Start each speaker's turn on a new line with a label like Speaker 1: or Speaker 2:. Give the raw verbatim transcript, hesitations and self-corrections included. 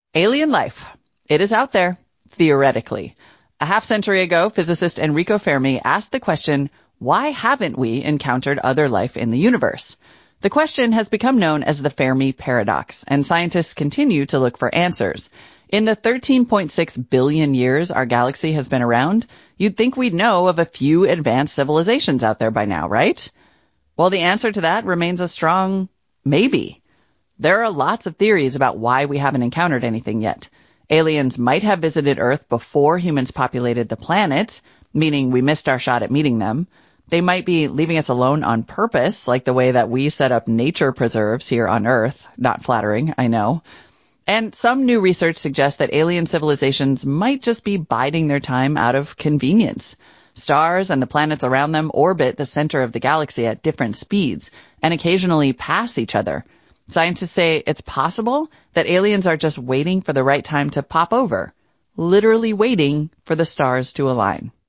Speaker 1: Alien life. It is out there, theoretically. A half century ago, physicist Enrico Fermi asked the question, why haven't we encountered other life in the universe? The question has become known as the Fermi paradox, and scientists continue to look for answers. In the thirteen point six billion years our galaxy has been around, you'd think we'd know of a few advanced civilizations out there by now, right? Well, the answer to that remains a strong maybe. There are lots of theories about why we haven't encountered anything yet. Aliens might have visited Earth before humans populated the planet, meaning we missed our shot at meeting them. They might be leaving us alone on purpose, like the way that we set up nature preserves here on Earth. Not flattering, I know. And some new research suggests that alien civilizations might just be biding their time out of convenience. Stars and the planets around them orbit the center of the galaxy at different speeds and occasionally pass each other. Scientists say it's possible that aliens are just waiting for the right time to pop over, literally waiting for the stars to align.